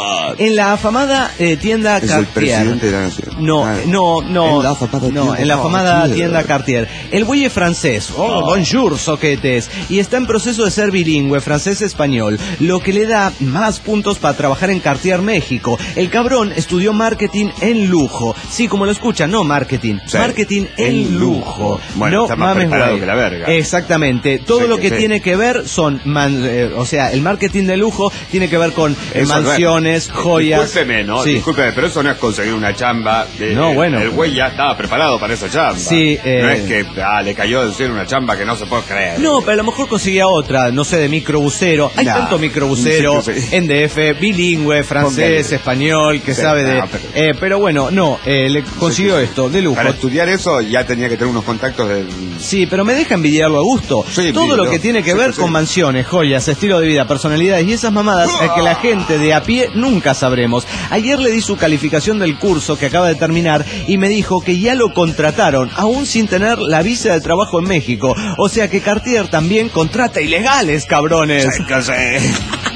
En la afamada eh, tienda Es el Cartier. presidente de la nación. No, Ah. no, no. En la afamada no, tienda en la afamada Cartier. tienda Cartier. El güey es francés. Oh, bonjour, soquetes. Y está en proceso de ser bilingüe, francés-español, lo que le da más puntos para trabajar en Cartier México. El cabrón estudió marketing en lujo. Sí, como lo escuchan, no marketing. Sí, Marketing en en lujo. lujo. Bueno, no está más mames, preparado güey. que la verga. Exactamente. Todo Sí, lo que sí. tiene que ver son, man- eh, o sea, el marketing de lujo tiene que ver con eh, Eso no es- mansiones, joyas. Discúlpeme, ¿no? Sí. Discúlpeme, pero eso no es conseguir una chamba. de- No, bueno. El güey ya estaba preparado para esa chamba. Sí, eh. No es que ah, le cayó decir una chamba que no se puede creer. No, pero a lo mejor conseguía otra, no sé, de microbusero. Hay Nah, tanto microbusero sí que sí. en D F, bilingüe, francés, Póngale. español, que Sí, sabe de... no, pero- eh, pero bueno, no, eh, le consiguió Sí, sí. esto, de lujo. Para estudiar eso ya tenía que tener unos contactos de... Sí, pero me deja envidiarlo a gusto. Sí, Todo lo envidialo. que tiene que Sí, ver sí. con mansiones, joyas, estilo de vida, personalidades y esas mamadas es que la gente de a pie nunca sabremos. Ayer le di su calificación del curso que acaba de terminar y me dijo que ya lo contrataron, aún sin tener la visa de trabajo en México. O sea que Cartier también contrata ilegales, cabrones. Sí, que sí.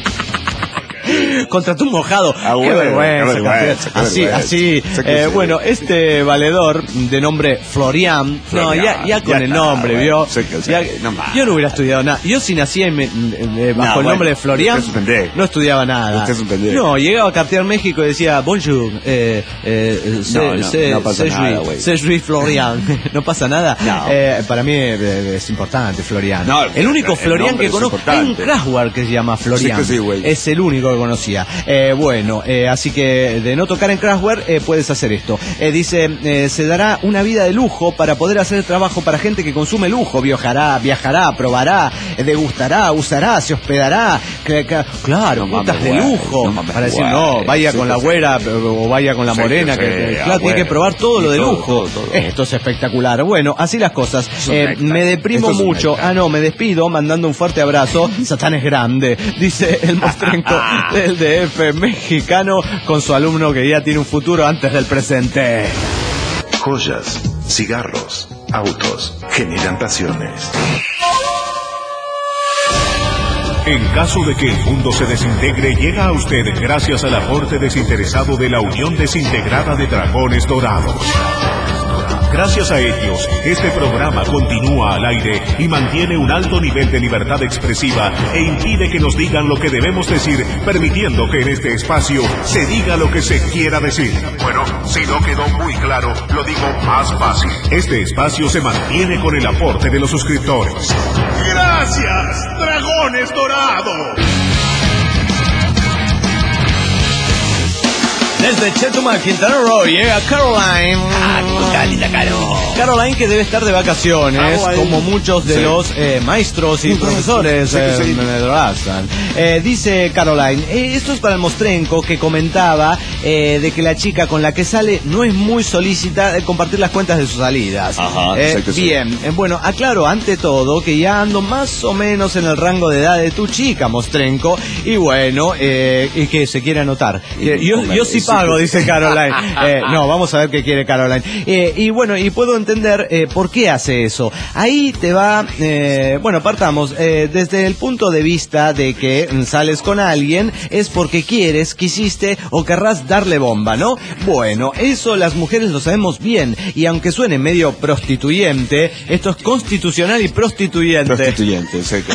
Contrató un mojado. Ah, Qué bueno, vergüenza, qué Cartier. vergüenza, qué Así, vergüenza. así. Sí que Eh, sí. bueno, este valedor de nombre Florian, no, ya, ya con ya el está, nombre, bueno, ¿vio? sí que sí, Ya- no más. yo no hubiera estudiado nada. Yo si nací en- eh, bajo No, el bueno, nombre de Florian, usted es un pendejo. no estudiaba nada. Usted es un pendejo. No, llegaba a Cartier México y decía, bonjour, eh, eh, se- No, no, se- no pasa se nada, suis- güey. se suis Florian. No pasa nada. No. Eh, para mí eh, es importante Florian. No, el único el Florian nombre que es conozco. Hay un importante. Kraftwerk que se llama Florian. Sí que sí, güey. Es el único que conocía. Eh, bueno, eh, así que de no tocar en Kraftwerk eh, puedes hacer esto. Eh, dice, eh, se dará una vida de lujo para poder hacer trabajo para gente que consume lujo. Viajará, viajará, probará, eh, degustará, usará, se hospedará. Cla- cla- Claro, No putas mames, de güey, lujo. no mames, para decir, güey. no, vaya Sí con que la sí. güera o vaya con la Sí morena. que Que, sí, que- ah, claro, tiene que bueno. probar todo lo Y de todo, lujo. todo, todo. Esto es espectacular. Bueno, así las cosas. un Eh, néctar. me deprimo Esto es un mucho. néctar. Ah, no, me despido mandando un fuerte abrazo. Satán es grande, dice el mostrenco del D F mexicano con su alumno que ya tiene un futuro antes del presente. Joyas, cigarros, Autos generan pasiones. En caso de que el mundo se desintegre, llega a usted gracias al aporte desinteresado de la Unión Desintegrada de Dragones Dorados. Gracias a ellos, este programa continúa al aire y mantiene un alto nivel de libertad expresiva e impide que nos digan lo que debemos decir, permitiendo que en este espacio se diga lo que se quiera decir. Bueno, si no quedó muy claro, lo digo más fácil. Este espacio se mantiene con el aporte de los suscriptores. ¡Gracias, Dragones Dorados! Desde Chetumal, Quintana Roo, llega Caroline. Ah, ¿cómo está, linda Caro? Caroline, que debe estar de vacaciones, Ah, como muchos de sí. los eh, maestros y profesores Sí, eh, sí. de Rastan. Eh, dice Caroline, eh, esto es para el mostrenco que comentaba eh, de que la chica con la que sale no es muy solícita de compartir las cuentas de sus salidas. Ajá, Eh, exacto, sí. bien, eh, bueno, aclaro ante todo que ya ando más o menos en el rango de edad de tu chica, mostrenco, y bueno, eh, y que se quiere anotar. Eh, yo, yo sí pago, dice Caroline. Eh, no, vamos a ver qué quiere Caroline. Eh, y bueno, y puedo entender eh, por qué hace eso. Ahí te va, eh, bueno, partamos, eh, desde el punto de vista de que mm, sales con alguien, es porque quieres, quisiste o querrás darle bomba, ¿no? Bueno, eso las mujeres lo sabemos bien, y aunque suene medio prostituyente, esto es constitucional y prostituyente. Prostituyente, exacto.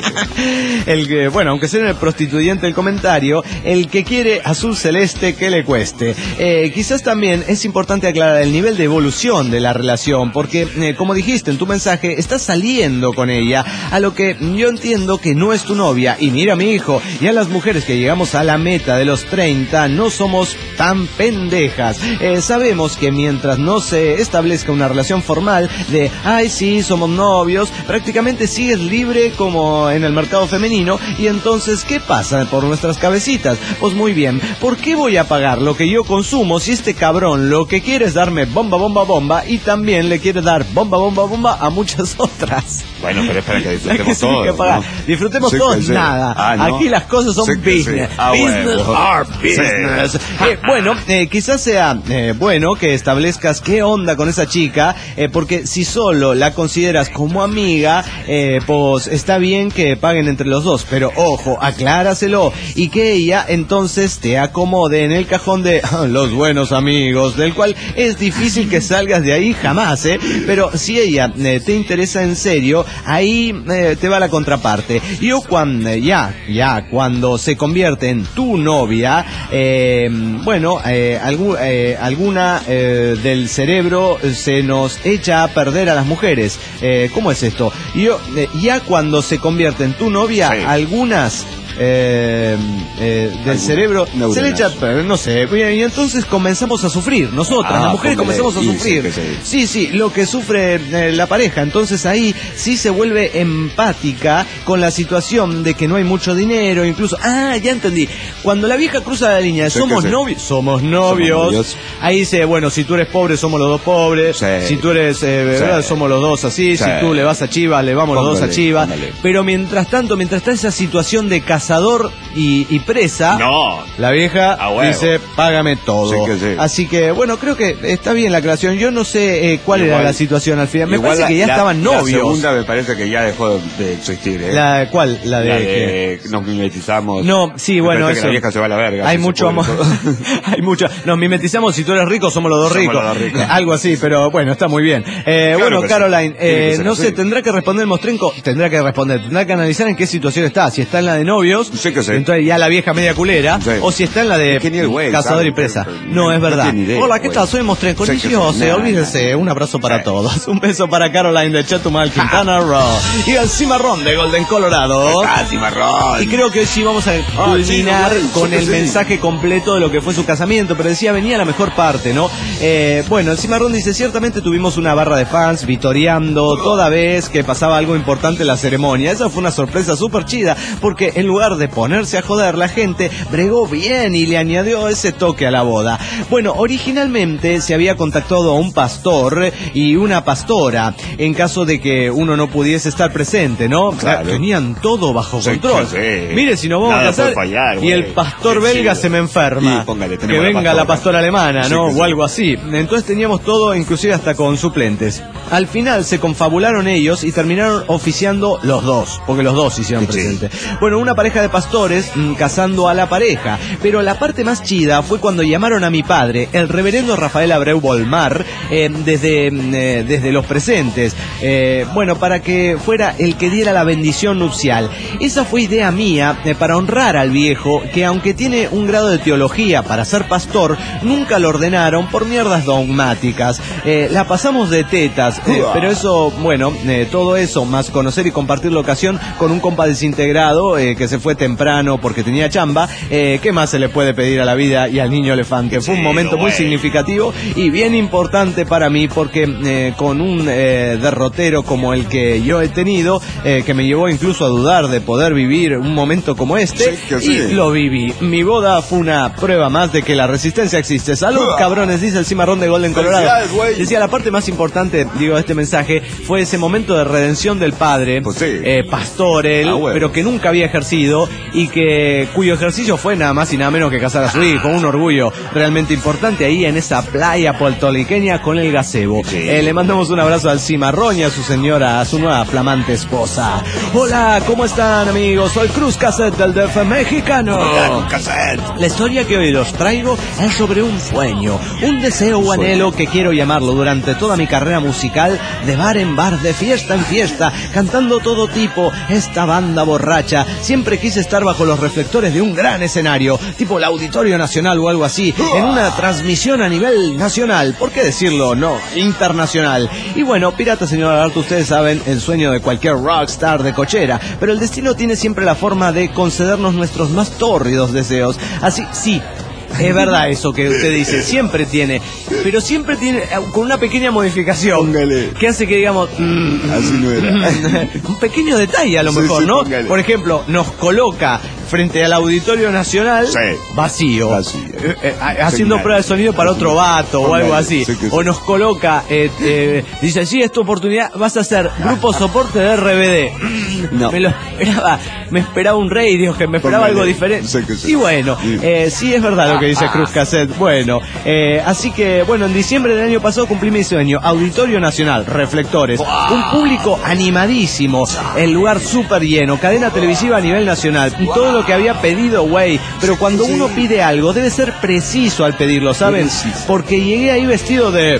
El que, bueno, aunque sea prostituyente el comentario, el que quiere azul celeste que le cueste. Eh, quizás también es importante aclarar el nivel de evolución de la relación, porque, eh, como dijiste en tu mensaje, estás saliendo con ella, a lo que yo entiendo que no es tu novia. Y mira, mi hijo, ya las mujeres que llegamos a la meta de los treinta no somos tan pendejas. Eh, sabemos que mientras no se establezca una relación formal de, ay, sí, somos novios, prácticamente sigues libre como en el mercado femenino. Y entonces, ¿qué pasa por nuestras cabecitas? Pues muy bien, ¿por qué voy a pagar lo que yo consumo si este cabrón lo que quiere es darme bomba, bomba, bomba, y también le quiere dar bomba, bomba, bomba a muchas otras? Bueno, pero espera que La disfrutemos que sí hay que todo, pagar. ¿no? Disfrutemos Sí, todos que sí. nada. Ah, ¿no? Aquí las cosas son Sí que sí. business. Ah, business bueno. are business. Sí. Eh, bueno, eh, quizás sea eh, bueno que establezcas qué onda con esa chica, eh, porque si solo la consideras como amiga, eh, pues está bien que paguen entre los dos, pero ojo, acláraselo y que ella entonces te acomode en el cajón de los buenos amigos, del cual es difícil que salgas de ahí jamás, ¿eh? Pero si ella eh, te interesa en serio, ahí eh, te va la contraparte. Yo cuando ya, ya cuando se convierte en tu novia, eh, bueno, eh, algu- eh, alguna eh, del cerebro se nos echa a perder a las mujeres. Eh, ¿Cómo es esto? Yo eh, ya cuando se convierte en tu novia, Sí. algunas eh, eh, del Algunas cerebro neuronas. se le echa, pero no sé, y entonces comenzamos a sufrir nosotras, Ah, las mujeres póngale. comenzamos a Y sí, sufrir. que sí. Sí, sí, lo que sufre eh, la pareja. Entonces ahí sí se vuelve empática con la situación de que no hay mucho dinero, incluso, ah, ya entendí, cuando la vieja cruza la línea, Sí, somos que sí. novios, somos novios, novios. ahí dice, bueno, si tú eres pobre, somos los dos pobres, Sí. si tú eres, eh, ¿verdad? Sí. Somos los dos así, Sí. si tú le vas a Chivas, le vamos los dos a Póngale, Chivas, póngale. pero mientras tanto, mientras está esa situación de cazador y, y presa, No. la vieja A huevo. dice, págame todo. Sí que sí. Así que, bueno, creo que está bien la aclaración. Yo no sé eh, cuál Igual- era la situación al final. Me Igual parece la- que ya la- estaban La novios. segunda me parece que ya dejó de, de existir, ¿eh? La, ¿Cuál? La de... La que- de nos mimetizamos. No, sí, Me bueno, parece eso. que la vieja se va a la verga. Hay si se mucho puede amor. todo. Hay mucho. Nos mimetizamos, si tú eres rico, somos los dos Somos ricos. los dos ricos. Eh, Algo así, pero bueno, está muy bien. Eh, Claro bueno, que sí. Caroline, Tiene que eh, ser no así. sé, tendrá que responder el mostrenco. Tendrá que responder, tendrá que analizar en qué situación está. Si está en la de novios, Sí que sí. entonces ya la vieja media culera. Sí. O si está en la de Es que ni el güey cazador sabe, y presa. pero- No, es no verdad. tiene idea, Hola, ¿qué güey. tal? Soy Mostrenco. Sí que sí. Delicioso, Nah, olvídense. Un abrazo para Sí. todos. Un beso para Caroline de Chetumal, Quintana Roo. Y el cimarrón de Golden, Colorado. Ah, cimarrón. Y creo que hoy sí vamos a Ah, culminar sí, güey, con sí, el sí. mensaje completo de lo que fue su casamiento, pero decía, venía la mejor parte, ¿no? Eh, bueno, el cimarrón dice, ciertamente tuvimos una barra de fans vitoreando toda vez que pasaba algo importante en la ceremonia. Esa fue una sorpresa súper chida, porque en lugar lugar de ponerse a joder, la gente bregó bien y le añadió ese toque a la boda. Bueno, originalmente se había contactado a un pastor y una pastora en caso de que uno no pudiese estar presente, ¿no? Claro. Tenían todo bajo Sí, control. sí. Mire, si nos vamos Nada a casar puede fallar, y el güey. pastor Qué belga chido. se me enferma, Y póngale, que tenemos la venga la pastora. pastora alemana, Sí, ¿no? que sí. O algo así. Entonces teníamos todo, inclusive hasta con suplentes. Al final se confabularon ellos y terminaron oficiando los dos, porque los dos se hicieron Sí. presentes. Bueno, una pareja de pastores mm, casando a la pareja, pero la parte más chida fue cuando llamaron a mi padre, el reverendo Rafael Abreu Bolmar, eh, desde, mm, eh, desde los presentes, eh, bueno, para que fuera el que diera la bendición nupcial. Esa fue idea mía eh, para honrar al viejo, que aunque tiene un grado de teología para ser pastor, nunca lo ordenaron por mierdas dogmáticas. Eh, la pasamos de tetas, eh, pero eso, bueno, eh, todo eso, más conocer y compartir la ocasión con un compa desintegrado eh, que se fue temprano porque tenía chamba, eh, ¿qué más se le puede pedir a la vida y al niño elefante? Fue un momento muy significativo y bien importante para mí porque eh, con un eh, derrotero como el que yo he tenido, eh, que me llevó incluso a dudar de poder vivir un momento como este, Sí, que sí. y lo viví. Mi boda fue una prueba más de que la resistencia existe. Salud, cabrones, dice el cimarrón de Golden Colorado. Felicidades, güey. Decía, la parte más importante, digo, de este mensaje fue ese momento de redención del padre, Pues sí. eh, pastor él, Ah, bueno. pero que nunca había ejercido y que cuyo ejercicio fue nada más y nada menos que casar a su hijo. Un orgullo realmente importante ahí en esa playa puertorriqueña con el gazebo. Sí. Eh, le mandamos un abrazo al cimarrón y a su señora, a su nueva flamante esposa. Hola, ¿cómo están, amigos? Soy Cruz Cassette del D F mexicano. La historia que hoy los traigo es sobre un sueño, un deseo o anhelo que quiero llamarlo durante toda mi carrera musical, de bar en bar, de fiesta en fiesta, cantando todo tipo, esta banda borracha. Siempre quise estar bajo los reflectores de un gran escenario, tipo el Auditorio Nacional o algo así, en una transmisión a nivel nacional, ¿por qué decirlo? No, internacional. Y bueno, Pirata Señor Lagarto, ustedes saben, el sueño de cualquier rockstar de cochera, pero el destino tiene siempre la forma de concedernos nuestros más tórridos deseos. Así, sí, es verdad eso que usted dice, siempre tiene, pero siempre tiene eh, con una pequeña modificación. Póngale. Que hace que digamos, mm, Así no era. un pequeño detalle a lo Sí, mejor, sí, ¿no? póngale. Por ejemplo, nos coloca frente al Auditorio Nacional Sí. vacío, Vacío. Eh, eh, haciendo Señal. prueba de sonido para otro vato o algo Póngale. así. Sí que sí. O nos coloca, eh, eh, dice, sí, es tu oportunidad, vas a ser grupo soporte de R B D. No. Me lo esperaba, me esperaba un radio, que me esperaba Póngale. algo diferente. Sí que sí. Y bueno, Sí. eh, sí es verdad lo que dice Cruz Cassette. Bueno, eh, así que, bueno, en diciembre del año pasado cumplí mi sueño. Auditorio Nacional, reflectores, un público animadísimo, el lugar súper lleno, cadena televisiva a nivel nacional, todo lo que había pedido, güey. Pero cuando uno pide algo, debe ser preciso al pedirlo, ¿saben? Porque llegué ahí vestido de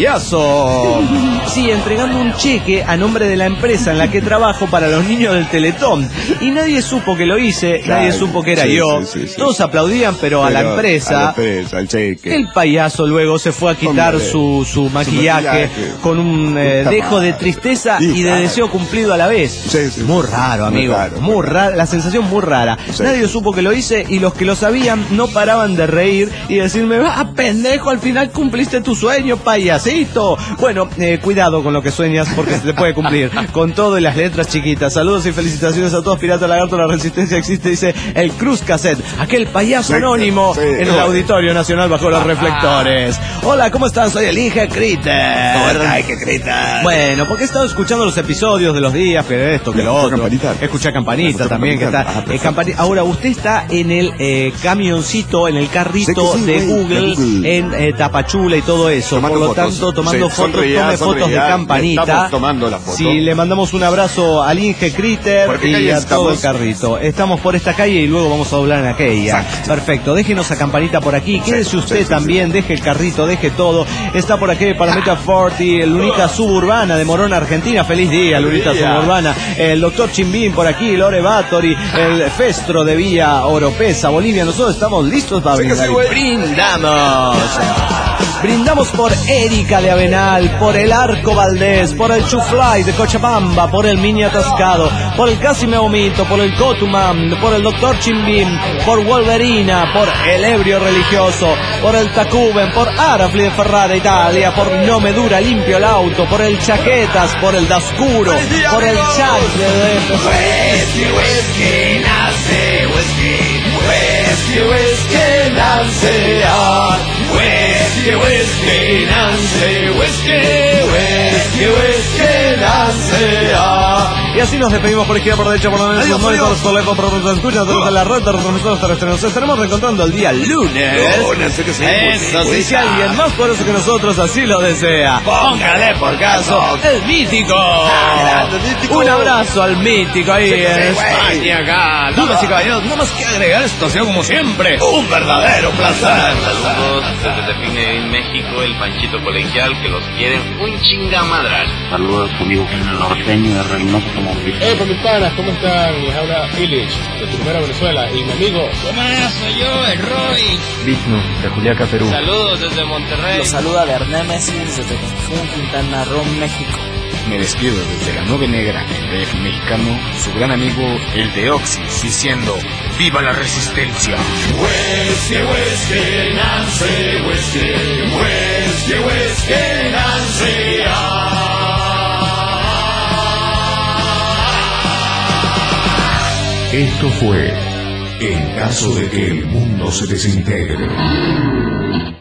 payaso. Sí, entregando un cheque a nombre de la empresa en la que trabajo para los niños del Teletón. Y nadie supo que lo hice, Claro, nadie supo que era sí, yo. sí, sí, sí, Todos sí. aplaudían, pero, a la Pero empresa. A la empresa, al cheque. El payaso luego se fue a quitar Póngale. su, su maquillaje, maquillaje. con un eh, Puta dejo de madre. tristeza Sí, y de claro. deseo cumplido a la vez. Sí, sí. Muy raro, Muy amigo. raro, Muy muy raro, la sensación muy rara. Sí. Nadie supo que lo hice y los que lo sabían no paraban de reír y decirme, ah, pendejo, al final cumpliste tu sueño, payasito. Bueno, eh, cuidado con lo que sueñas porque se te puede cumplir. Con todo y las letras chiquitas. Saludos y felicitaciones a todos, Pirata Lagarto, la resistencia existe, dice el Cruz Cassette, aquel payaso Sí, anónimo sí. en el Auditorio Nacional bajo los reflectores. Hola, ¿cómo están? Soy el Inge Critter. Ay, qué creta. Bueno, porque he estado escuchando los episodios de los días, que esto, que lo Escucha otro. Campanita. Escucha Campanita Escucha también, que Campanita. está. Ah, eh, perfecto. Campani- Ahora, usted está en el eh, camioncito, en el carrito Sé que sí, de güey, Google, de Google. en eh, Tapachula y todo eso. Tomando Por lo fotos. tanto, tomando Sí, fotos, sonría, tome fotos de sonría. Campanita. Estamos tomando la foto. Sí, le mandamos un abrazo al Inge Critter ¿Por qué y calle a todo el estamos? carrito. Estamos por esta calle y luego vamos a doblar en aquella. Exacto. Perfecto, déjenos a Campanita por aquí. Quédese Sí, usted sí, sí, también, sí. deje el carrito, deje todo. Está por aquí para Meta cuarenta, el Lunita Suburbana de Morón, Argentina. Feliz día, Lunita día. Suburbana. El doctor Chimbín por aquí, Lore Batori, el Festro de Villa Oropesa, Bolivia. Nosotros estamos listos para Sí que brindar. sí, güey. Brindamos. Brindamos por Erika de Avenal, por el Arco Valdés, por el Chuflay de Cochabamba, por el Mini Atascado, por el Casi Me Vomito, por el Cotuman, por el Doctor Chimbim, por Wolverina, por el Ebrio Religioso, por el Tacuben, por Arafli de Ferrara Italia, por No Me Dura Limpio el Auto, por el Chaquetas, por el Dascuro, por el Chat de Whisky, whisky, nace, whisky, whisky, whisky, nace, ah. Whisky, whisky, nace, whisky, whisky, whisky, nace, ah. Y así nos despedimos por izquierda, por derecha, por la derecha, por el teléfono, por los escuchas, a través de la red de retransmisores terrestres. Nos estaremos reencontrando el día lunes. Lunes, que sí, Eso sí, si alguien más poderoso que nosotros así lo desea, póngale por caso el mítico. Un abrazo al mítico ahí en España, acá. Damas y caballeros, no más que agregar, esto ha sido como siempre un verdadero placer. Saludos desde Tepine, en México, el Panchito Colegial, que los quieren un chingamadral. Saludos amigos en el norteño de Reynosa, como Eh, por mis panas, ¿cómo están? Les habla Illich, de Primera Venezuela, y mi amigo. ¿Qué más? Soy yo, el Roy. Vigno, de Juliaca, Perú. Saludos desde Monterrey. Los saluda Berné Messi desde Cancún, Quintana Roo, México. Me despido desde la nube negra, el D F mexicano, su gran amigo, el de Oxys, diciendo, ¡viva la resistencia! Whisky, whisky, Nancy, whisky, whisky, whisky, Nancy, ah. Esto fue En caso de que el mundo se desintegre.